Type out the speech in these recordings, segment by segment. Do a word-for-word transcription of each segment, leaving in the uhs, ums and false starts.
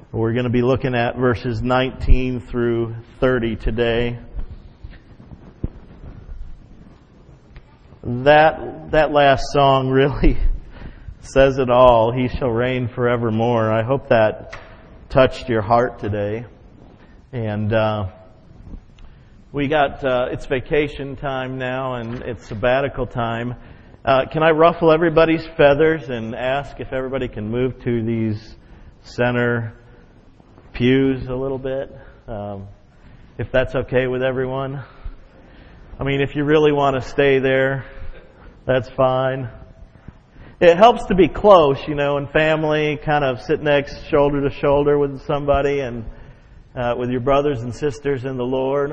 We're going to be looking at verses nineteen through thirty today. That that last song really says it all. He shall reign forevermore. I hope that touched your heart today. And uh, we got uh, it's vacation time now, and it's sabbatical time. Uh, can I ruffle everybody's feathers and ask if everybody can move to these center pews a little bit, um, if that's okay with everyone? I mean, if you really want to stay there, that's fine. It helps to be close, you know, and family, kind of sit next shoulder to shoulder with somebody and uh, with your brothers and sisters in the Lord.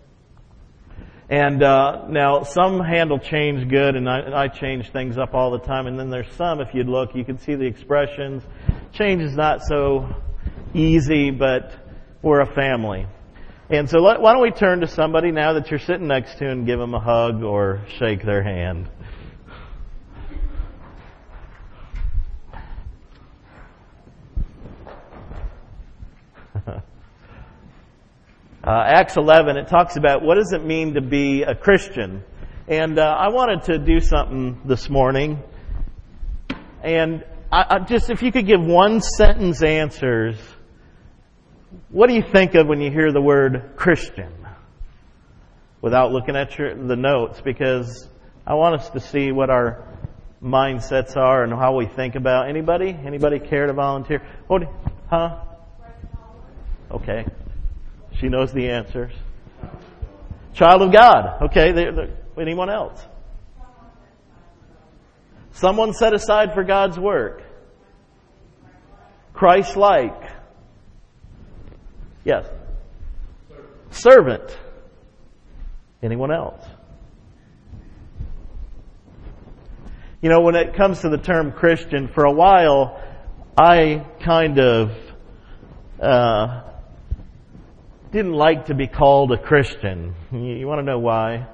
And uh, now, some handle change good, and I, and I change things up all the time. And then there's some, if you'd look, you can see the expressions. Change is not so easy, but we're a family. And so let, why don't we turn to somebody now that you're sitting next to and give them a hug or shake their hand. Uh, Acts eleven, it talks about what does it mean to be a Christian. And uh, I wanted to do something this morning. And I, I just, if you could give one sentence answers, what do you think of when you hear the word Christian? Without looking at your, the notes, because I want us to see what our mindsets are and how we think about. Anybody? Anybody care to volunteer? What? Huh? Okay. She knows the answers. Child of God. Okay. They're, they're, anyone else? Someone set aside for God's work. Christ-like. Yes. Servant. Anyone else? You know, when it comes to the term Christian, for a while, I kind of uh, didn't like to be called a Christian. You, you want to know why?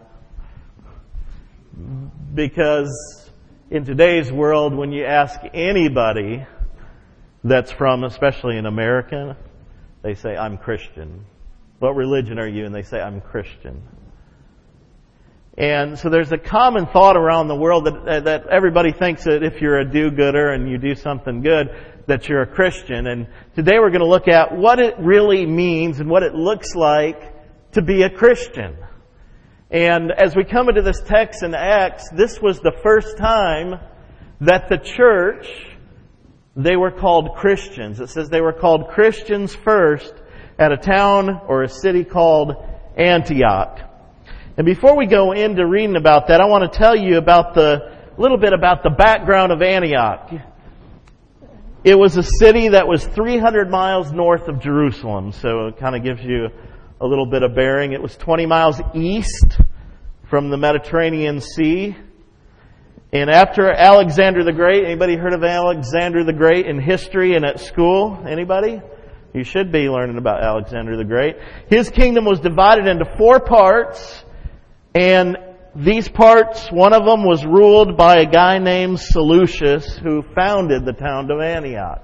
Because in today's world, when you ask anybody that's from, especially in America, they say, I'm Christian. What religion are you? And they say, I'm Christian. And so there's a common thought around the world that that everybody thinks that if you're a do-gooder and you do something good, that you're a Christian. And today we're going to look at what it really means and what it looks like to be a Christian. And as we come into this text in Acts, this was the first time that the church, they were called Christians. It says they were called Christians first at a town or a city called Antioch. And before we go into reading about that, I want to tell you about the little bit about the background of Antioch. It was a city that was three hundred miles north of Jerusalem, so it kind of gives you a little bit of bearing. It was twenty miles east from the Mediterranean Sea. And after Alexander the Great, anybody heard of Alexander the Great in history and at school? Anybody? You should be learning about Alexander the Great. His kingdom was divided into four parts, and these parts, one of them was ruled by a guy named Seleucus, who founded the town of Antioch.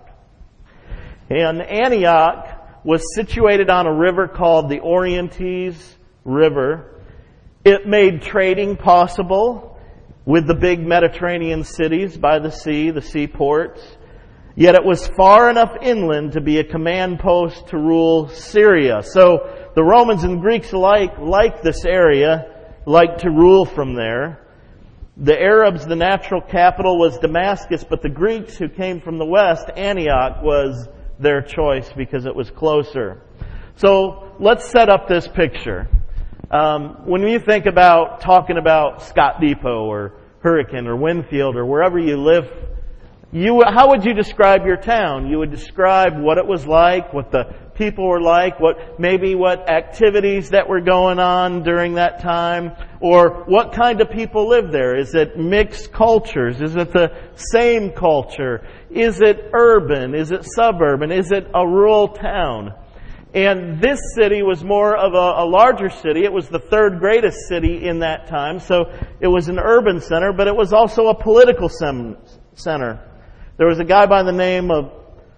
And Antioch was situated on a river called the Orontes River. It made trading possible with the big Mediterranean cities by the sea, the seaports. Yet it was far enough inland to be a command post to rule Syria. So the Romans and Greeks alike liked this area, liked to rule from there. The Arabs, the natural capital was Damascus, but the Greeks who came from the west, Antioch, was their choice because it was closer. So let's set up this picture. Um, when you think about talking about Scott Depot or Hurricane or Winfield or wherever you live, you how would you describe your town? You would describe what it was like, what the people were like, what maybe what activities that were going on during that time, or what kind of people live there. Is it mixed cultures? Is it the same culture? Is it urban? Is it suburban? Is it a rural town? And this city was more of a, a larger city. It was the third greatest city in that time. So it was an urban center, but it was also a political sem- center. There was a guy by the name of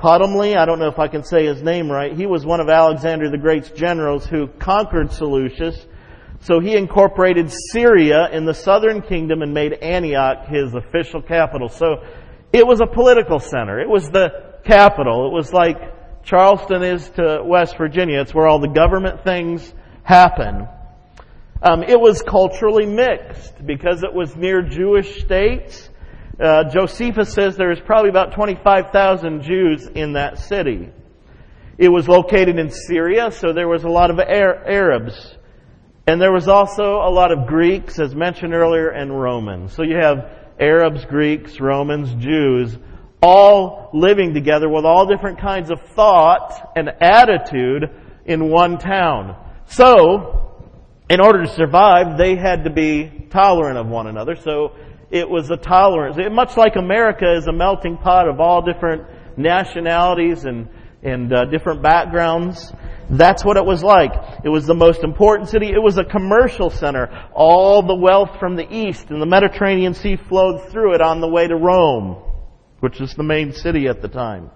Ptolemy, I don't know if I can say his name right, he was one of Alexander the Great's generals who conquered Seleucus. So he incorporated Syria in the southern kingdom and made Antioch his official capital. So it was a political center. It was the capital. It was like Charleston is to West Virginia. It's where all the government things happen. Um, it was culturally mixed because it was near Jewish states. Uh, Josephus says there was probably about twenty-five thousand Jews in that city. It was located in Syria, so there was a lot of Arabs. And there was also a lot of Greeks, as mentioned earlier, and Romans. So you have Arabs, Greeks, Romans, Jews, all living together with all different kinds of thought and attitude in one town. So, in order to survive, they had to be tolerant of one another. So it was a tolerance. It, much like America is a melting pot of all different nationalities and, and uh, different backgrounds. That's what it was like. It was the most important city. It was a commercial center. All the wealth from the east and the Mediterranean Sea flowed through it on the way to Rome, which is the main city at the time.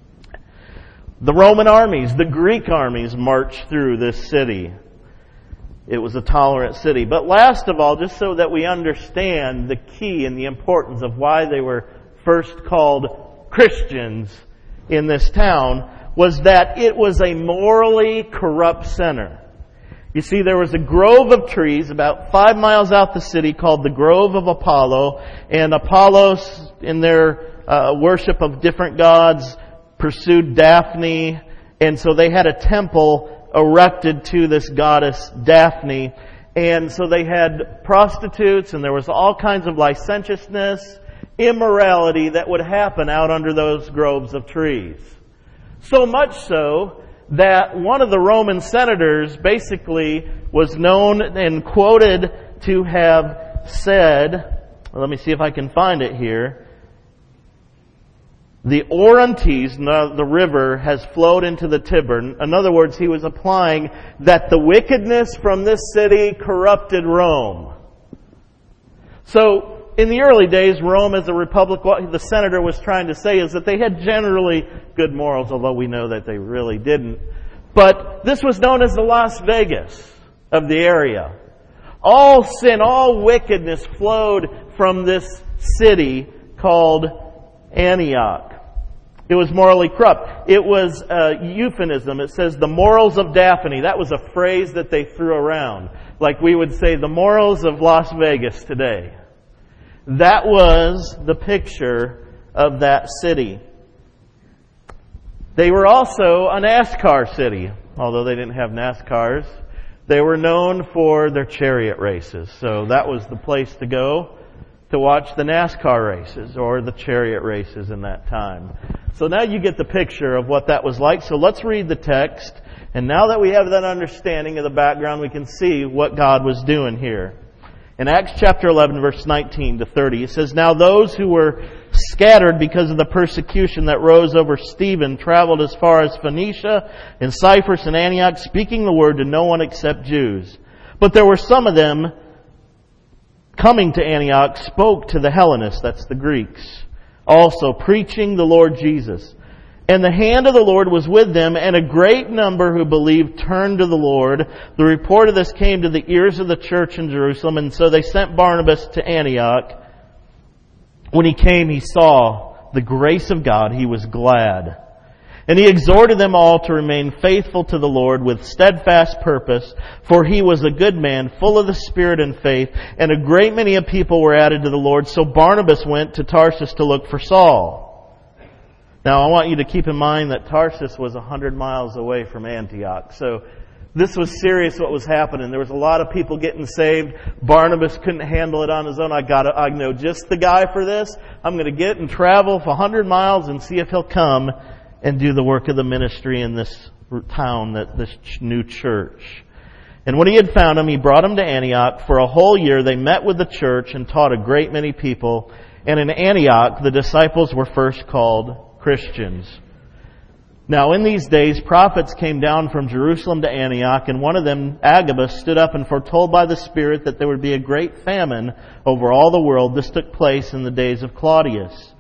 The Roman armies, the Greek armies marched through this city. It was a tolerant city. But last of all, just so that we understand the key and the importance of why they were first called Christians in this town, was that it was a morally corrupt center. You see, there was a grove of trees about five miles out the city called the Grove of Apollo, and Apollos, in their uh, worship of different gods, pursued Daphne, and so they had a temple erected to this goddess Daphne, and so they had prostitutes, and there was all kinds of licentiousness, immorality that would happen out under those groves of trees. So much so that one of the Roman senators basically was known and quoted to have said, well, let me see if I can find it here, the Orontes, the river, has flowed into the Tiber. In other words, he was applying that the wickedness from this city corrupted Rome. So, in the early days, Rome as a republic, what the senator was trying to say is that they had generally good morals, although we know that they really didn't. But this was known as the Las Vegas of the area. All sin, all wickedness flowed from this city called Antioch. It was morally corrupt. It was a euphemism. It says the morals of Daphne. That was a phrase that they threw around. Like we would say the morals of Las Vegas today. That was the picture of that city. They were also a NASCAR city, although they didn't have NASCARs. They were known for their chariot races, so that was the place to go to watch the NASCAR races or the chariot races in that time. So now you get the picture of what that was like. So let's read the text, and now that we have that understanding of the background, we can see what God was doing here. In Acts chapter eleven, verse nineteen to thirty, it says, "Now those who were scattered because of the persecution that rose over Stephen traveled as far as Phoenicia and Cyprus and Antioch, speaking the word to no one except Jews. But there were some of them coming to Antioch spoke to the Hellenists," that's the Greeks, "also preaching the Lord Jesus. And the hand of the Lord was with them, and a great number who believed turned to the Lord. The report of this came to the ears of the church in Jerusalem, and so they sent Barnabas to Antioch. When he came, he saw the grace of God. He was glad. And he exhorted them all to remain faithful to the Lord with steadfast purpose, for he was a good man, full of the Spirit and faith, and a great many of people were added to the Lord. So Barnabas went to Tarsus to look for Saul." Now, I want you to keep in mind that Tarsus was a hundred miles away from Antioch. So this was serious what was happening. There was a lot of people getting saved. Barnabas couldn't handle it on his own. I got I know just the guy for this. I'm going to get and travel for a hundred miles and see if he'll come and do the work of the ministry in this town, that this new church. And when he had found him, he brought him to Antioch. For a whole year they met with the church and taught a great many people. And in Antioch the disciples were first called Christians. Now in these days prophets came down from Jerusalem to Antioch, and one of them, Agabus, stood up and foretold by the Spirit that there would be a great famine over all the world. This took place in the days of Claudius.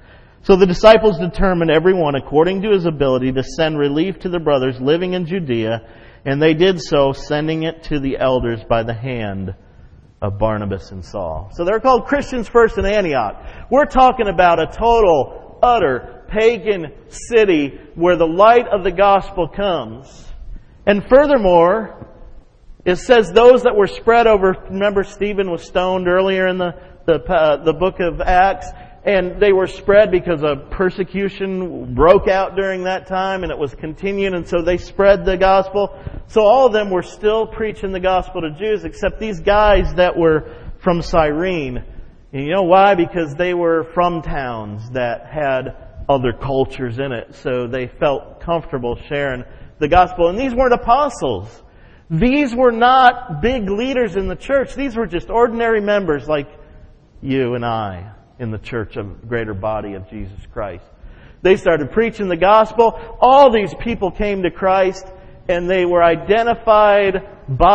So the disciples determined, every one according to his ability, to send relief to the brothers living in Judea, and they did so, sending it to the elders by the hand of Barnabas and Saul. So they're called Christians first in Antioch. We're talking about a total, utter, pagan city where the light of the gospel comes. And furthermore, it says those that were spread over, remember Stephen was stoned earlier in the, the, uh, the book of Acts, and they were spread because a persecution broke out during that time, and it was continuing, and so they spread the gospel. So all of them were still preaching the gospel to Jews, except these guys that were from Cyrene. And you know why? Because they were from towns that had other cultures in it, so they felt comfortable sharing the gospel. And these weren't apostles. These were not big leaders in the church. These were just ordinary members like you and I in the church of greater body of Jesus Christ. They started preaching the gospel. All these people came to Christ, and they were identified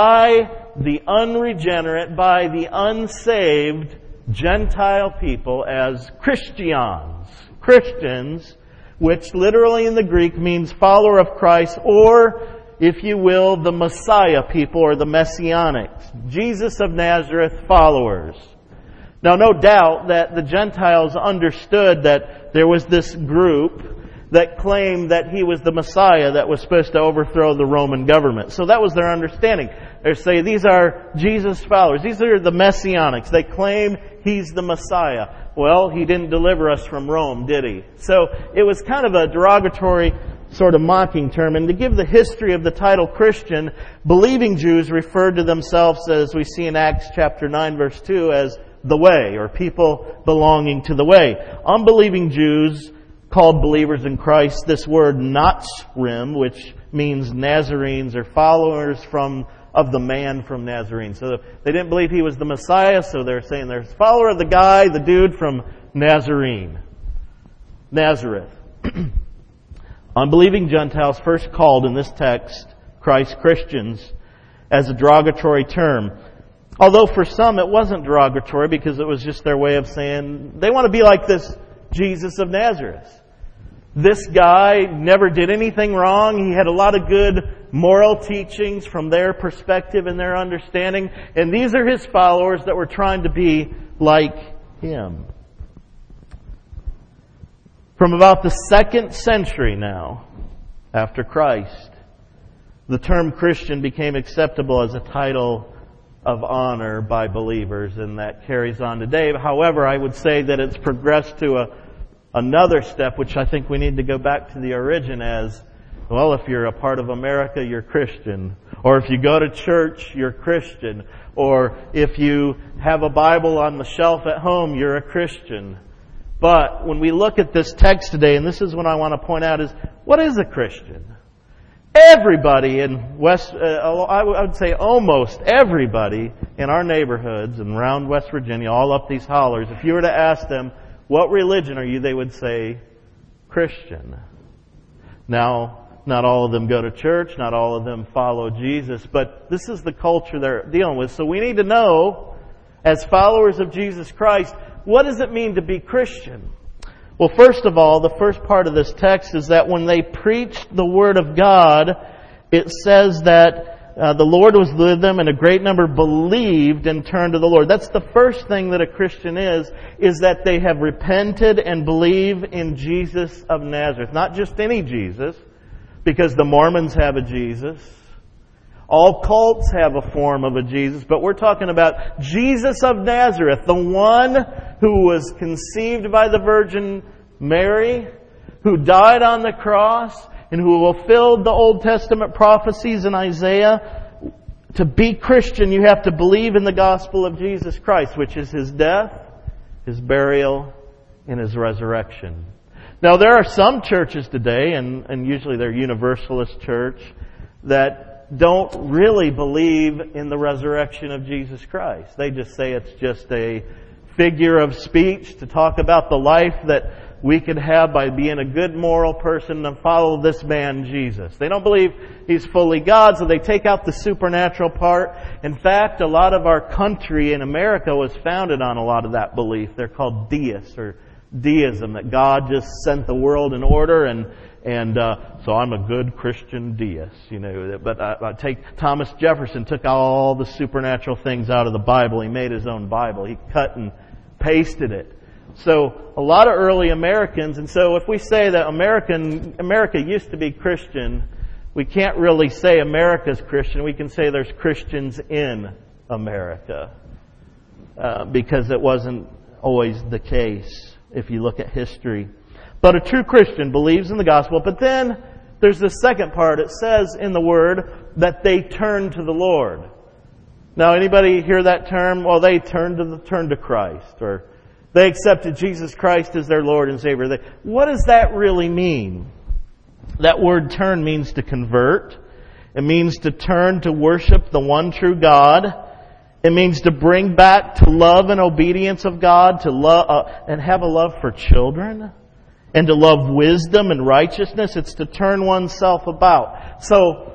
by the unregenerate, by the unsaved Gentile people as Christians. Christians, which literally in the Greek means follower of Christ, or, if you will, the Messiah people, or the Messianics. Jesus of Nazareth followers. Now, no doubt that the Gentiles understood that there was this group that claimed that he was the Messiah that was supposed to overthrow the Roman government. So that was their understanding. They say these are Jesus followers. These are the Messianics. They claim he's the Messiah. Well, he didn't deliver us from Rome, did he? So it was kind of a derogatory sort of mocking term. And to give the history of the title Christian, believing Jews referred to themselves, as we see in Acts chapter nine, verse two, as the way, or people belonging to the way. Unbelieving Jews called believers in Christ this word Nazrim, which means Nazarenes or followers from of the man from Nazarene. So they didn't believe he was the Messiah, so they're saying they're a follower of the guy, the dude from Nazarene. Nazareth. Unbelieving Gentiles first called in this text Christ Christians as a derogatory term. Although for some it wasn't derogatory because it was just their way of saying they want to be like this Jesus of Nazareth. This guy never did anything wrong. He had a lot of good moral teachings from their perspective and their understanding. And these are his followers that were trying to be like him. From about the second century now, after Christ, the term Christian became acceptable as a title of honor by believers, and that carries on today. However, I would say that it's progressed to a another step, which I think we need to go back to the origin as, well, if you're a part of America, you're Christian. Or if you go to church, you're Christian. Or if you have a Bible on the shelf at home, you're a Christian. But when we look at this text today, and this is what I want to point out, is what is a Christian? Everybody in West, uh, I would say almost everybody in our neighborhoods and around West Virginia, all up these hollers, if you were to ask them, what religion are you? They would say, Christian. Now, not all of them go to church, not all of them follow Jesus, but this is the culture they're dealing with. So we need to know, as followers of Jesus Christ, what does it mean to be Christian? Well, first of all, the first part of this text is that when they preached the Word of God, it says that Uh, the Lord was with them, and a great number believed and turned to the Lord. That's the first thing that a Christian is, is that they have repented and believe in Jesus of Nazareth. Not just any Jesus, because the Mormons have a Jesus. All cults have a form of a Jesus, but we're talking about Jesus of Nazareth, the one who was conceived by the Virgin Mary, who died on the cross, and who fulfilled the Old Testament prophecies in Isaiah. To be Christian, you have to believe in the gospel of Jesus Christ, which is His death, His burial, and His resurrection. Now, there are some churches today, and, and usually they're Universalist church, that don't really believe in the resurrection of Jesus Christ. They just say it's just a figure of speech to talk about the life that we could have by being a good moral person and follow this man, Jesus. They don't believe He's fully God, so they take out the supernatural part. In fact, a lot of our country in America was founded on a lot of that belief. They're called deists or deism, that God just sent the world in order, and and uh, so I'm a good Christian deist, you know. But I, I take Thomas Jefferson took all the supernatural things out of the Bible. He made his own Bible. He cut and pasted it. So a lot of early Americans, and so if we say that American America used to be Christian, we can't really say America's Christian. We can say there's Christians in America, uh, because it wasn't always the case if you look at history. But a true Christian believes in the gospel. But then there's the second part. It says in the Word that they turn to the Lord. Now, anybody hear that term? Well, they turned to the, turned to Christ, or they accepted Jesus Christ as their Lord and Savior. They, what does that really mean? That word turn means to convert. It means to turn to worship the one true God. It means to bring back to love and obedience of God, to love uh, and have a love for children, and to love wisdom and righteousness. It's to turn oneself about. So,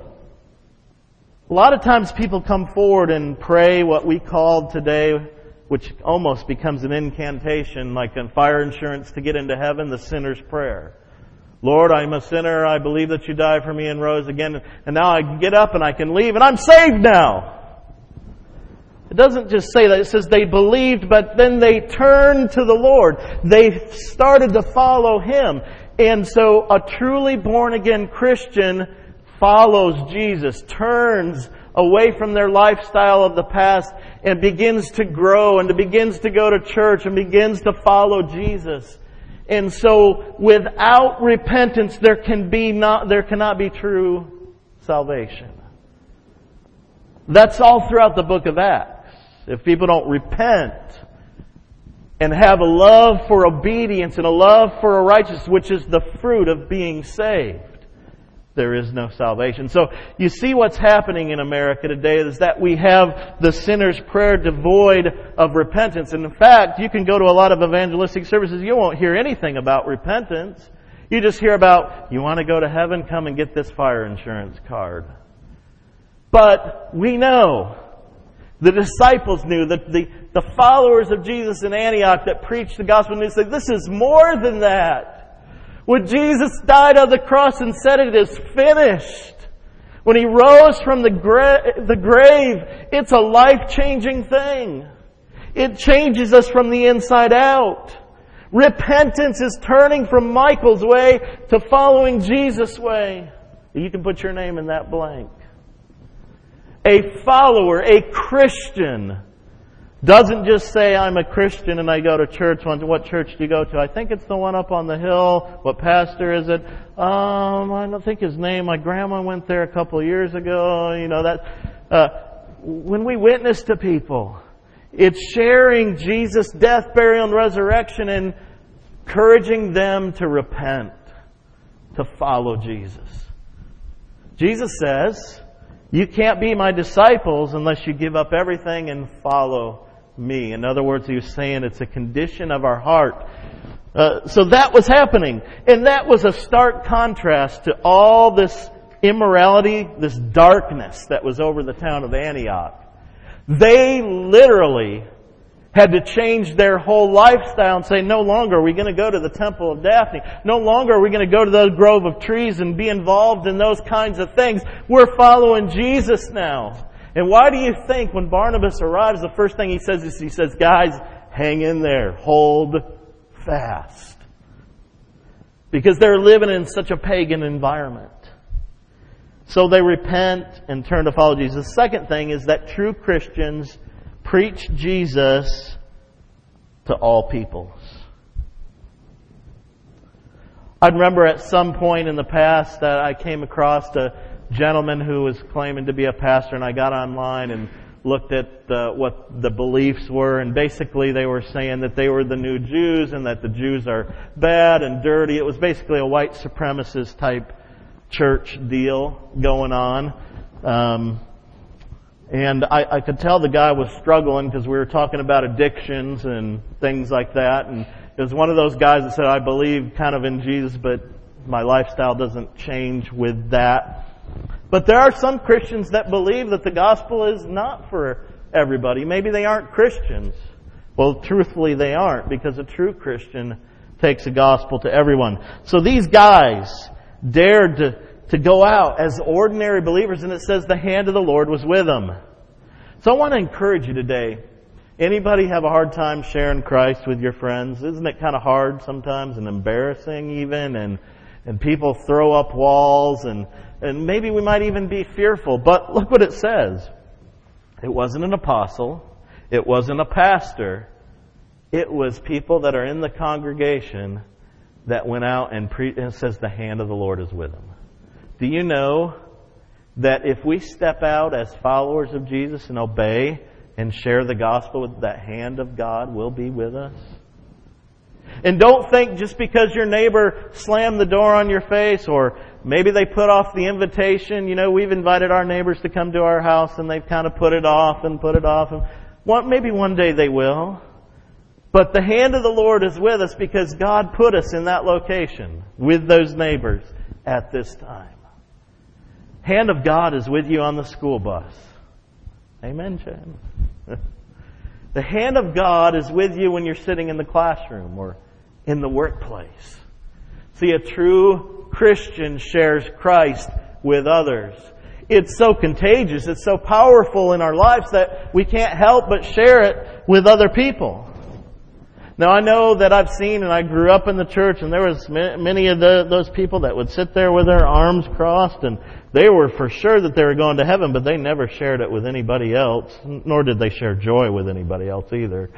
a lot of times people come forward and pray what we call today, which almost becomes an incantation, like in fire insurance to get into heaven, the sinner's prayer. Lord, I'm a sinner. I believe that you died for me and rose again. And now I can get up and I can leave and I'm saved now. It doesn't just say that. It says they believed, but then they turned to the Lord. They started to follow Him. And so a truly born-again Christian follows Jesus, turns away from their lifestyle of the past and begins to grow and begins to go to church and begins to follow Jesus. And so without repentance there can be not there cannot be true salvation. That's all throughout the book of Acts. If people don't repent and have a love for obedience and a love for righteousness, which is the fruit of being saved, there is no salvation. So you see what's happening in America today is that we have the sinner's prayer devoid of repentance. And in fact, you can go to a lot of evangelistic services, you won't hear anything about repentance. You just hear about, you want to go to heaven? Come and get this fire insurance card. But we know, the disciples knew, that the, the followers of Jesus in Antioch that preached the gospel, and they said, this is more than that. When Jesus died on the cross and said it is finished, when He rose from the, gra- the grave, it's a life-changing thing. It changes us from the inside out. Repentance is turning from Michael's way to following Jesus' way. You can put your name in that blank. A follower, a Christian, doesn't just say, I'm a Christian and I go to church. What church do you go to? I think it's the one up on the hill. What pastor is it? Um, I don't think his name. My grandma went there a couple of years ago. You know, that, uh, when we witness to people, it's sharing Jesus' death, burial, and resurrection and encouraging them to repent, to follow Jesus. Jesus says, you can't be my disciples unless you give up everything and follow me. In other words, He was saying it's a condition of our heart. Uh, so that was happening. And that was a stark contrast to all this immorality, this darkness that was over the town of Antioch. They literally had to change their whole lifestyle and say, no longer are we going to go to the Temple of Daphne. No longer are we going to go to the grove of trees and be involved in those kinds of things. We're following Jesus now. And why do you think when Barnabas arrives, the first thing he says is, he says, guys, hang in there. Hold fast. Because they're living in such a pagan environment. So they repent and turn to follow Jesus. The second thing is that true Christians preach Jesus to all peoples. I remember at some point in the past that I came across a gentleman who was claiming to be a pastor, and I got online and looked at uh, what the beliefs were, and basically they were saying that they were the new Jews and that the Jews are bad and dirty. It was basically a white supremacist type church deal going on. Um, And I, I could tell the guy was struggling because we were talking about addictions and things like that. And it was one of those guys that said, I believe kind of in Jesus, but my lifestyle doesn't change with that. But there are some Christians that believe that the gospel is not for everybody. Maybe they aren't Christians. Well, truthfully, they aren't, because a true Christian takes the gospel to everyone. So these guys dared to, to go out as ordinary believers, and it says the hand of the Lord was with them. So I want to encourage you today. Anybody have a hard time sharing Christ with your friends? Isn't it kind of hard sometimes and embarrassing even? And and people throw up walls and, and maybe we might even be fearful. But look what it says. It wasn't an apostle. It wasn't a pastor. It was people that are in the congregation that went out and, pre- and it says the hand of the Lord is with them. Do you know that if we step out as followers of Jesus and obey and share the gospel, that hand of God will be with us? And don't think just because your neighbor slammed the door on your face or maybe they put off the invitation. You know, we've invited our neighbors to come to our house and they've kind of put it off and put it off. And well, maybe one day they will. But the hand of the Lord is with us because God put us in that location with those neighbors at this time. Hand of God is with you on the school bus. Amen, Jen. The hand of God is with you when you're sitting in the classroom or in the workplace. See, a true Christian shares Christ with others. It's so contagious, it's so powerful in our lives that we can't help but share it with other people. Now I know that I've seen, and I grew up in the church, and there was many of the, those people that would sit there with their arms crossed, and they were for sure that they were going to heaven, but they never shared it with anybody else, nor did they share joy with anybody else either.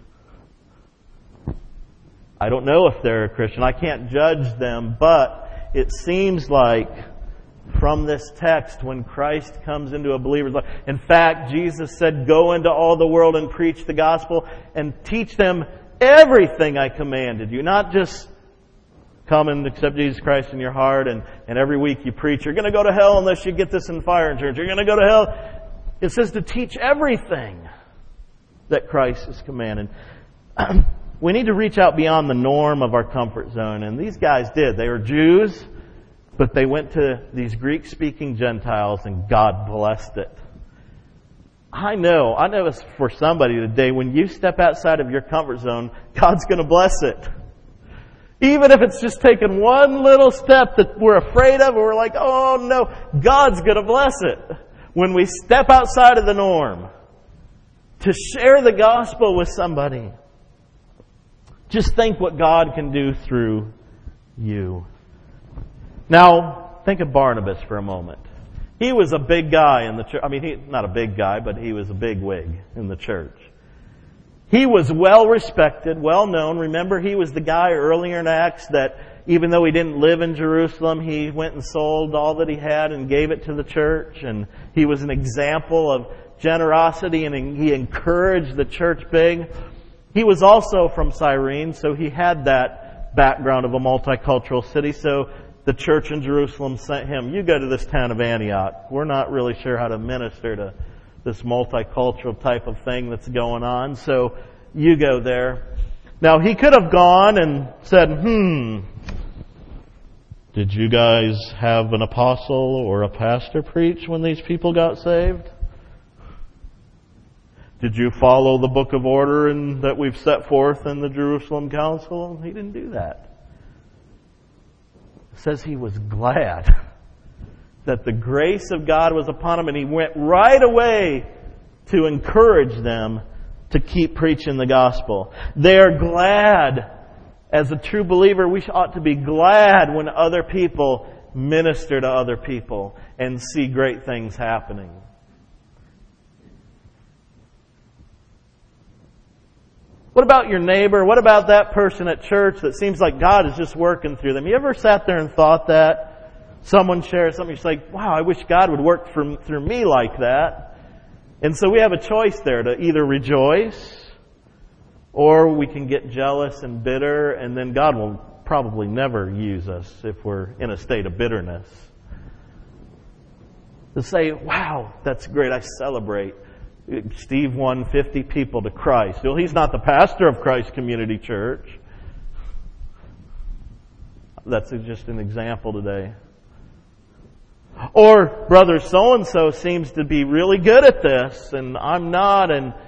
I don't know if they're a Christian. I can't judge them, but it seems like from this text, when Christ comes into a believer's life, in fact, Jesus said, "Go into all the world and preach the gospel and teach them everything I commanded you." Not just come and accept Jesus Christ in your heart and, and every week you preach, "You're going to go to hell unless you get this in fire insurance. You're going to go to hell." It says to teach everything that Christ has commanded. We need to reach out beyond the norm of our comfort zone. And these guys did. They were Jews, but they went to these Greek-speaking Gentiles and God blessed it. I know, I know it's for somebody today, when you step outside of your comfort zone, God's going to bless it. Even if it's just taking one little step that we're afraid of, or we're like, oh no, God's going to bless it. When we step outside of the norm to share the gospel with somebody, just think what God can do through you. Now, think of Barnabas for a moment. He was a big guy in the church. I mean, he, not a big guy, but he was a big wig in the church. He was well respected, well known. Remember, he was the guy earlier in Acts that even though he didn't live in Jerusalem, he went and sold all that he had and gave it to the church. And he was an example of generosity, and he encouraged the church big. He was also from Cyrene, so he had that background of a multicultural city. So the church in Jerusalem sent him, "You go to this town of Antioch. We're not really sure how to minister to this multicultural type of thing that's going on, so you go there." Now, he could have gone and said, hmm, did you guys have an apostle or a pastor preach when these people got saved? Did you follow the book of order and that we've set forth in the Jerusalem Council? He didn't do that. It says he was glad that the grace of God was upon him, and he went right away to encourage them to keep preaching the gospel. They're glad. As a true believer, we ought to be glad when other people minister to other people and see great things happening. What about your neighbor? What about that person at church that seems like God is just working through them? You ever sat there and thought that? Someone shares something, you're like, wow, I wish God would work from, through me like that. And so we have a choice there to either rejoice, or we can get jealous and bitter, and then God will probably never use us if we're in a state of bitterness. To say, wow, that's great, I celebrate. Steve won fifty people to Christ. Well, he's not the pastor of Christ Community Church. That's just an example today. Or, brother so-and-so seems to be really good at this, and I'm not, and it, just... makes me upset.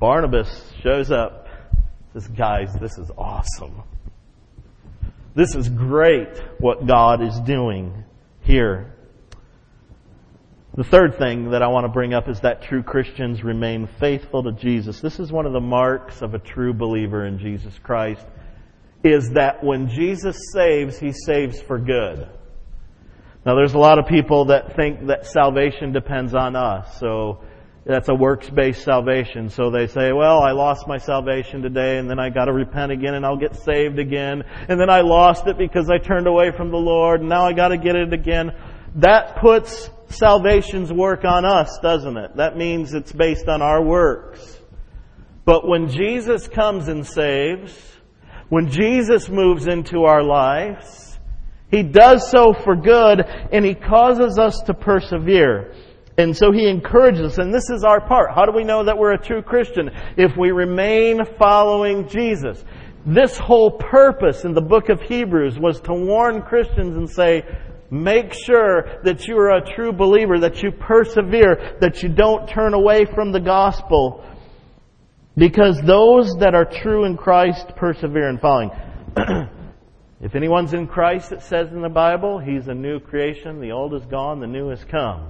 Barnabas shows up. Says, guys, this is awesome. This is great what God is doing here. The third thing that I want to bring up is that true Christians remain faithful to Jesus. This is one of the marks of a true believer in Jesus Christ, is that when Jesus saves, He saves for good. Now, there's a lot of people that think that salvation depends on us. So that's a works-based salvation. So they say, well, I lost my salvation today, and then I got to repent again, and I'll get saved again. And then I lost it because I turned away from the Lord, and now I got to get it again. That puts salvation's work on us, doesn't it? That means it's based on our works. But when Jesus comes and saves, when Jesus moves into our lives, He does so for good, and He causes us to persevere. And so He encourages us, and this is our part. How do we know that we're a true Christian? If we remain following Jesus. This whole purpose in the book of Hebrews was to warn Christians and say, make sure that you are a true believer, that you persevere, that you don't turn away from the gospel. Because those that are true in Christ persevere in following. If anyone's in Christ, it says in the Bible, he's a new creation. The old is gone, the new has come.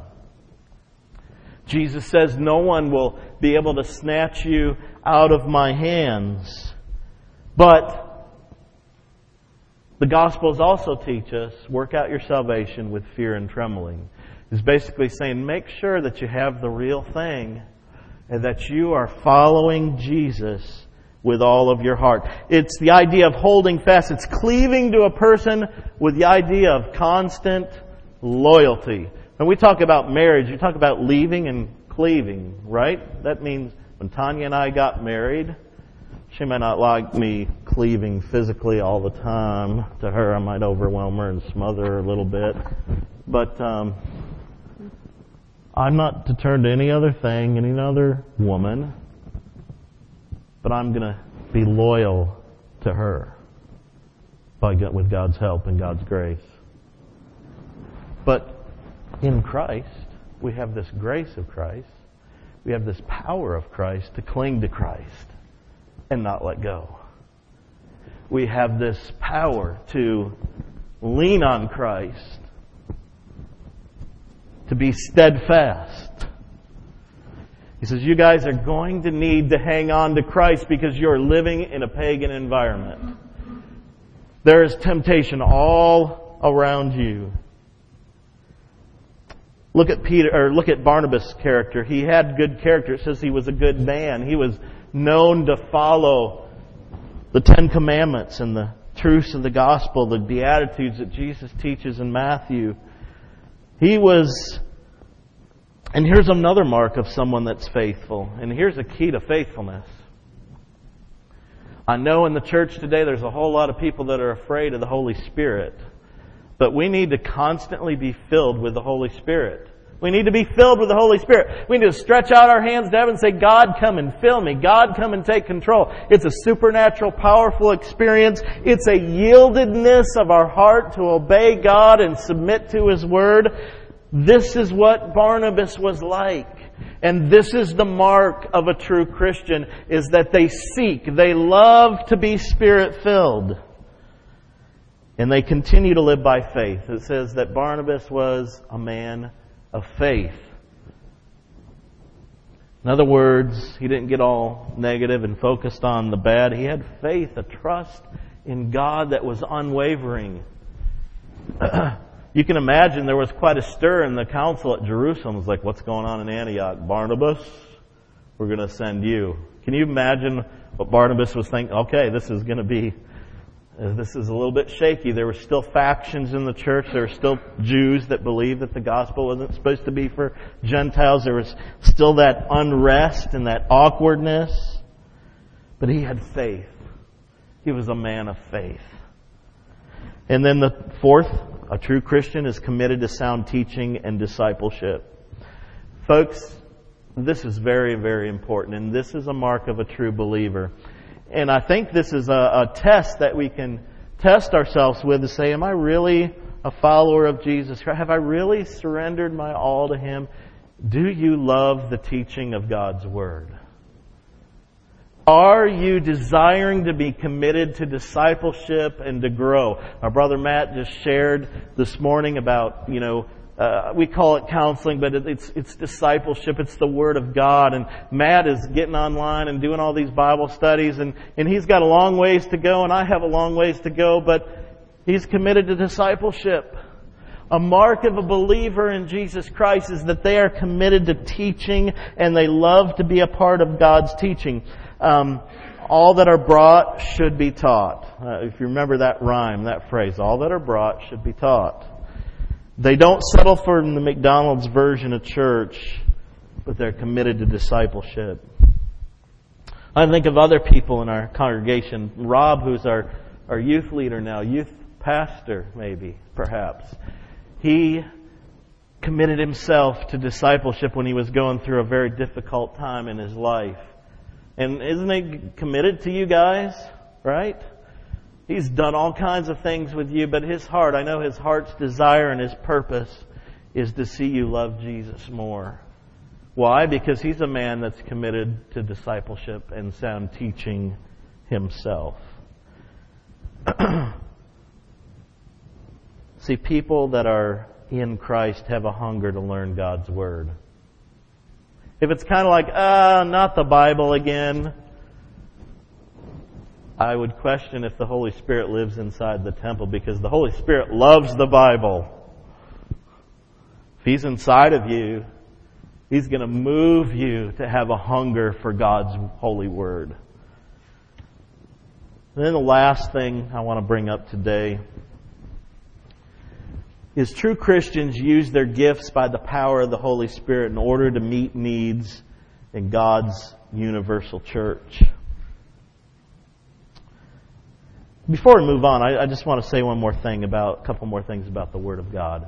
Jesus says, no one will be able to snatch you out of my hands. But the Gospels also teach us, work out your salvation with fear and trembling. It's basically saying, make sure that you have the real thing and that you are following Jesus with all of your heart. It's the idea of holding fast. It's cleaving to a person with the idea of constant loyalty. When we talk about marriage, we talk about leaving and cleaving, right? That means when Tanya and I got married, she may not like me cleaving physically all the time to her. I might overwhelm her and smother her a little bit. But um, I'm not to turn to any other thing, any other woman. But I'm going to be loyal to her by with God's help and God's grace. But in Christ, we have this grace of Christ. We have this power of Christ to cling to Christ and not let go. We have this power to lean on Christ, to be steadfast. He says, you guys are going to need to hang on to Christ because you're living in a pagan environment. There is temptation all around you. Look at Peter, or look at Barnabas' character. He had good character. It says he was a good man. He was known to follow the Ten Commandments and the truths of the gospel, the Beatitudes that Jesus teaches in Matthew. He was... And here's another mark of someone that's faithful. And here's a key to faithfulness. I know in the church today there's a whole lot of people that are afraid of the Holy Spirit. But we need to constantly be filled with the Holy Spirit. We need to be filled with the Holy Spirit. We need to stretch out our hands to heaven and say, God, come and fill me. God, come and take control. It's a supernatural, powerful experience. It's a yieldedness of our heart to obey God and submit to His Word. This is what Barnabas was like. And this is the mark of a true Christian, is that they seek, they love to be Spirit-filled. And they continue to live by faith. It says that Barnabas was a man of faith. In other words, he didn't get all negative and focused on the bad. He had faith, a trust in God that was unwavering. You can imagine there was quite a stir in the council at Jerusalem. It was like, what's going on in Antioch? Barnabas, we're going to send you. Can you imagine what Barnabas was thinking? Okay, this is going to be, uh, this is a little bit shaky. There were still factions in the church. There were still Jews that believed that the gospel wasn't supposed to be for Gentiles. There was still that unrest and that awkwardness. But he had faith. He was a man of faith. And then the fourth, a true Christian is committed to sound teaching and discipleship. Folks, this is very, very important, and this is a mark of a true believer. And I think this is a, a test that we can test ourselves with to say, am I really a follower of Jesus Christ? Have I really surrendered my all to Him? Do you love the teaching of God's Word? Are you desiring to be committed to discipleship and to grow? Our brother Matt just shared this morning about, you know, uh, we call it counseling, but it, it's it's discipleship. It's the Word of God. And Matt is getting online and doing all these Bible studies, and, and he's got a long ways to go, and I have a long ways to go, but he's committed to discipleship. A mark of a believer in Jesus Christ is that they are committed to teaching, and they love to be a part of God's teaching. Um, all that are brought should be taught. Uh, if you remember that rhyme, that phrase, all that are brought should be taught. They don't settle for the McDonald's version of church, but they're committed to discipleship. I think of other people in our congregation. Rob, who's our, our youth leader now, youth pastor maybe, perhaps. He committed himself to discipleship when he was going through a very difficult time in his life. And isn't he committed to you guys? Right? He's done all kinds of things with you, but his heart, I know his heart's desire and his purpose is to see you love Jesus more. Why? Because he's a man that's committed to discipleship and sound teaching himself. See, people that are in Christ have a hunger to learn God's Word. If it's kind of like, ah, not the Bible again, I would question if the Holy Spirit lives inside the temple, because the Holy Spirit loves the Bible. If He's inside of you, He's going to move you to have a hunger for God's holy Word. And then the last thing I want to bring up today is true Christians use their gifts by the power of the Holy Spirit in order to meet needs in God's universal church. Before we move on, I, I just want to say one more thing about, a couple more things about the Word of God.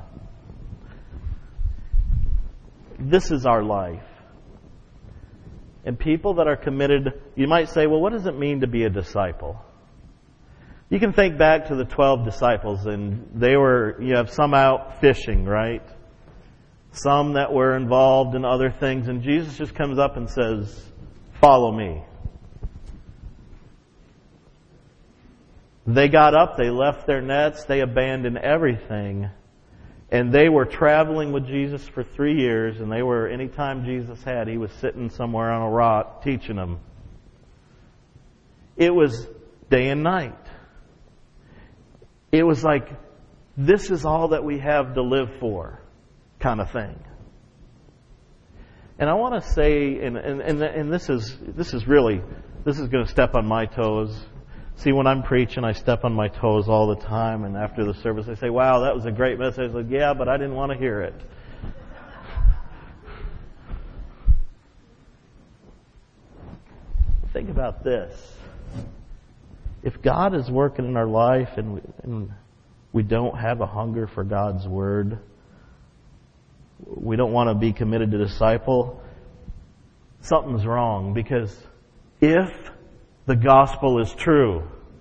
This is our life. And people that are committed, you might say, well, what does it mean to be a disciple? You can think back to the twelve disciples, and they were, you have some out fishing, right? Some that were involved in other things, and Jesus just comes up and says, follow me. They got up, they left their nets, they abandoned everything, and they were traveling with Jesus for three years, and they were, anytime Jesus had, He was sitting somewhere on a rock teaching them. It was day and night. It was like, this is all that we have to live for, kind of thing. And I want to say, and, and, and, and this is this is really, this is going to step on my toes. See, when I'm preaching, I step on my toes all the time, and after the service, I say, wow, that was a great message. I said, yeah, but I didn't want to hear it. Think about this. If God is working in our life and we, and we don't have a hunger for God's Word, we don't want to be committed to disciple, something's wrong. Because if the gospel is true,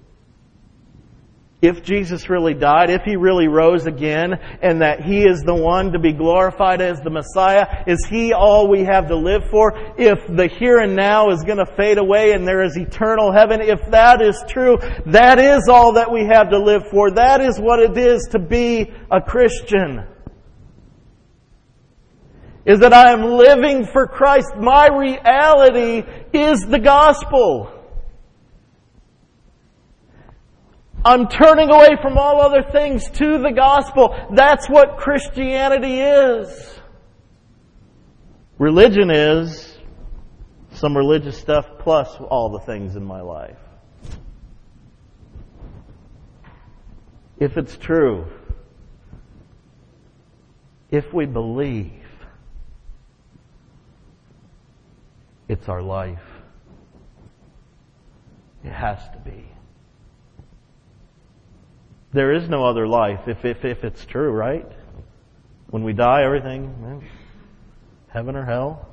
if Jesus really died, if He really rose again, and that He is the one to be glorified as the Messiah, is He all we have to live for? If the here and now is going to fade away and there is eternal heaven, if that is true, that is all that we have to live for. That is what it is to be a Christian. Is that I am living for Christ. My reality is the gospel. I'm turning away from all other things to the gospel. That's what Christianity is. Religion is some religious stuff plus all the things in my life. If it's true, if we believe, it's our life. It has to be. There is no other life if, if, if it's true, right? When we die, everything, heaven or hell.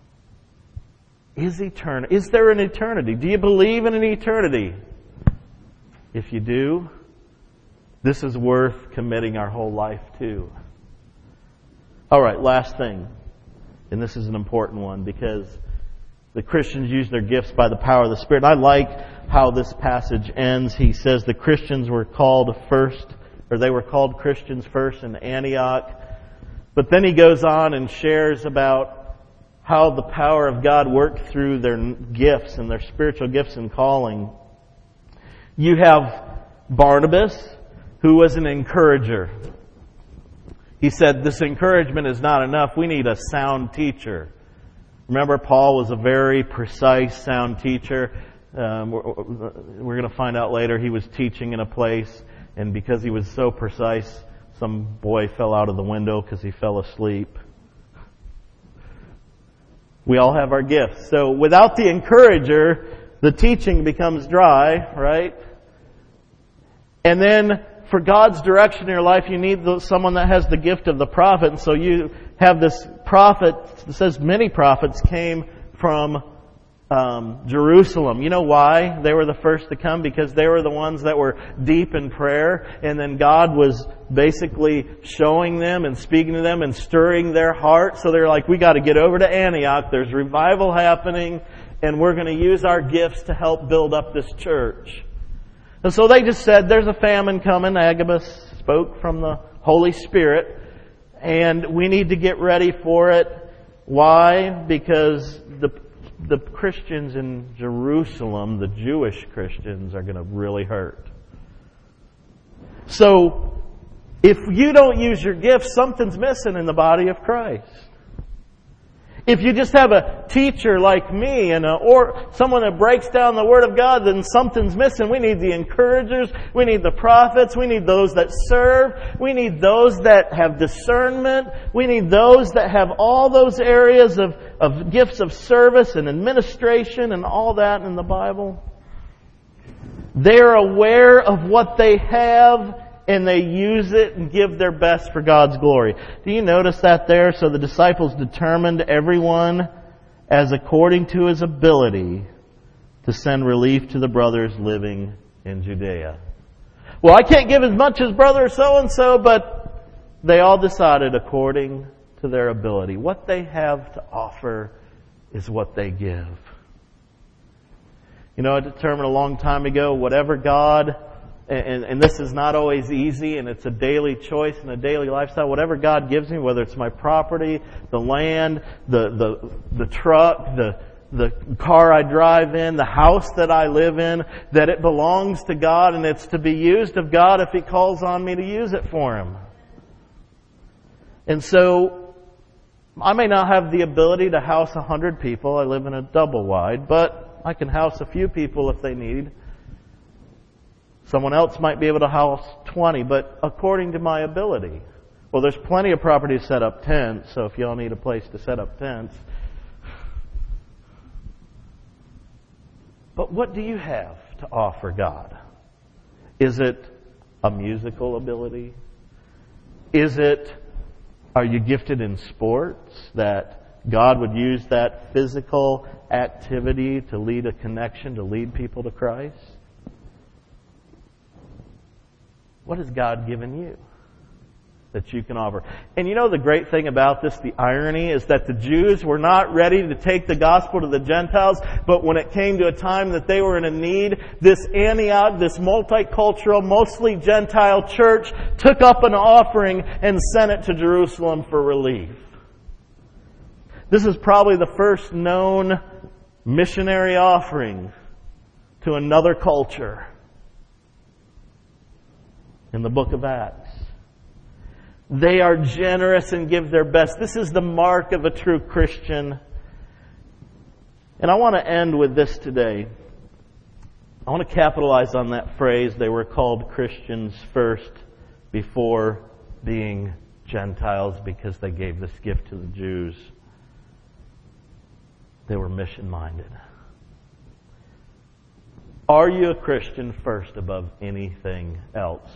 Is eternity? Is there an eternity? Do you believe in an eternity? If you do, this is worth committing our whole life to. All right, last thing. And this is an important one because The Christians use their gifts by the power of the Spirit. And I like how this passage ends. He says the Christians were called first, or they were called Christians first in Antioch. But then he goes on and shares about how the power of God worked through their gifts and their spiritual gifts and calling. You have Barnabas, who was an encourager. He said, this encouragement is not enough. We need a sound teacher. Remember, Paul was a very precise, sound teacher. Um, we're we're going to find out later he was teaching in a place, and because he was so precise, some boy fell out of the window because he fell asleep. We all have our gifts. So without the encourager, the teaching becomes dry, right? And then for God's direction in your life, you need someone that has the gift of the prophet. And so you have this prophet, it says many prophets came from um, Jerusalem. You know why they were the first to come? Because they were the ones that were deep in prayer. And then God was basically showing them and speaking to them and stirring their heart. So they're like, we got to get over to Antioch. There's revival happening. And we're going to use our gifts to help build up this church. And so they just said, there's a famine coming. Agabus spoke from the Holy Spirit. And we need to get ready for it. Why? Because the the Christians in Jerusalem, the Jewish Christians, are going to really hurt. So, if you don't use your gifts, something's missing in the body of Christ. If you just have a teacher like me and a, or someone that breaks down the Word of God, then something's missing. We need the encouragers. We need the prophets. We need those that serve. We need those that have discernment. We need those that have all those areas of, of gifts of service and administration and all that in the Bible. They're aware of what they have, and they use it and give their best for God's glory. Do you notice that there? So the disciples determined everyone as according to his ability to send relief to the brothers living in Judea. Well, I can't give as much as brother so-and-so, but they all decided according to their ability. What they have to offer is what they give. You know, I determined a long time ago, whatever God... And, and this is not always easy, and it's a daily choice and a daily lifestyle. Whatever God gives me, whether it's my property, the land, the the the truck, the the car I drive in, the house that I live in, that it belongs to God and it's to be used of God if He calls on me to use it for Him. And so, I may not have the ability to house a hundred people. I live in a double wide, but I can house a few people if they need. Someone else might be able to house twenty, but according to my ability. Well, there's plenty of property to set up tents, so if y'all need a place to set up tents. But what do you have to offer God? Is it a musical ability? Is it, are you gifted in sports that God would use that physical activity to lead a connection, to lead people to Christ? What has God given you that you can offer? And you know the great thing about this, the irony, is that the Jews were not ready to take the gospel to the Gentiles, but when it came to a time that they were in a need, this Antioch, this multicultural, mostly Gentile church, took up an offering and sent it to Jerusalem for relief. This is probably the first known missionary offering to another culture in the book of Acts. They are generous and give their best. This is the mark of a true Christian. And I want to end with this today. I want to capitalize on that phrase, they were called Christians first before being Gentiles, because they gave this gift to the Jews. They were mission-minded. Are you a Christian first above anything else?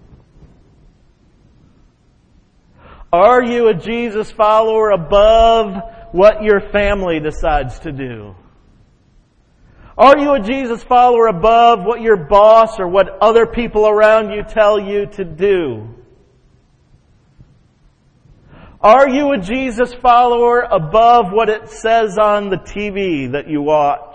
Are you a Jesus follower above what your family decides to do? Are you a Jesus follower above what your boss or what other people around you tell you to do? Are you a Jesus follower above what it says on the T V that you watch?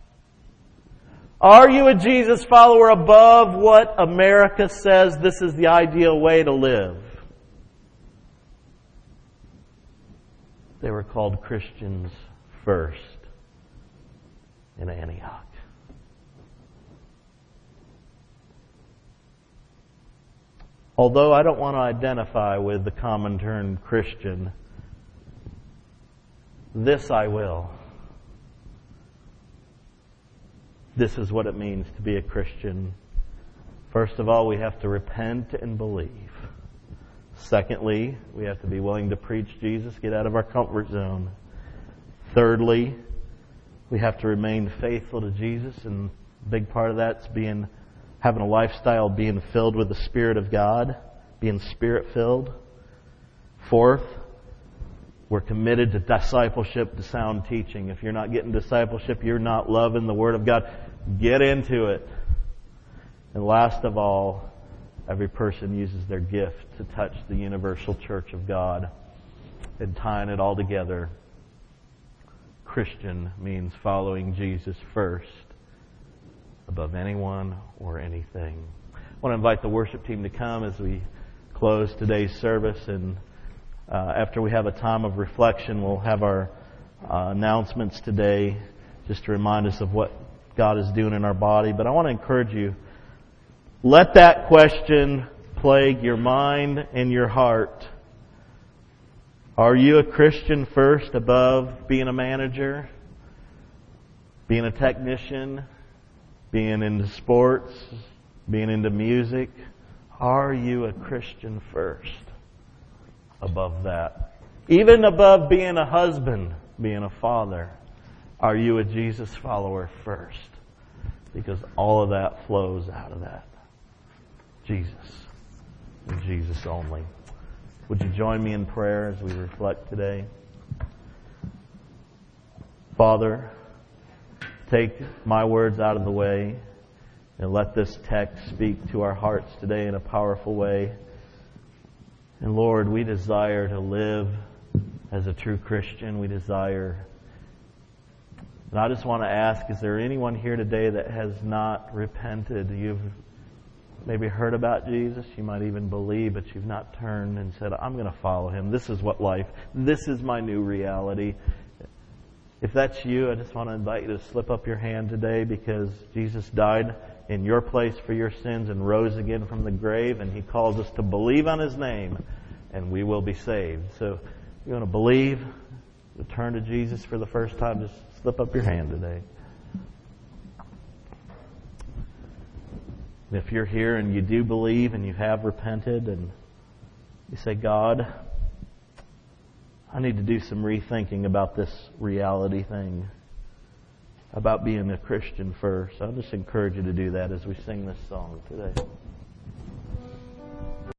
Are you a Jesus follower above what America says this is the ideal way to live? They were called Christians first in Antioch. Although I don't want to identify with the common term Christian, this I will. This is what it means to be a Christian. First of all, we have to repent and believe. Secondly, we have to be willing to preach Jesus, get out of our comfort zone. Thirdly, we have to remain faithful to Jesus, and a big part of that's being having a lifestyle being filled with the Spirit of God, being Spirit-filled. Fourth, we're committed to discipleship, to sound teaching. If you're not getting discipleship, you're not loving the Word of God. Get into it. And last of all, every person uses their gift to touch the universal church of God. And tying it all together, Christian means following Jesus first above anyone or anything. I want to invite the worship team to come as we close today's service, and uh, after we have a time of reflection, we'll have our uh, announcements today just to remind us of what God is doing in our body. But I want to encourage you, let that question plague your mind and your heart. Are you a Christian first above being a manager, being a technician, being into sports, being into music? Are you a Christian first above that? Even above being a husband, being a father, are you a Jesus follower first? Because all of that flows out of that. Jesus. And Jesus only. Would you join me in prayer as we reflect today? Father, take my words out of the way and let this text speak to our hearts today in a powerful way. And Lord, we desire to live as a true Christian. We desire. And I just want to ask, is there anyone here today that has not repented? You've maybe heard about Jesus. You might even believe, but you've not turned and said, I'm going to follow Him. This is what life, this is my new reality. If that's you, I just want to invite you to slip up your hand today, because Jesus died in your place for your sins and rose again from the grave, and He calls us to believe on His name, and we will be saved. So if you want to believe, to turn to Jesus for the first time, just slip up your hand today. And if you're here and you do believe and you have repented and you say, God, I need to do some rethinking about this reality thing, about being a Christian first, I'll just encourage you to do that as we sing this song today.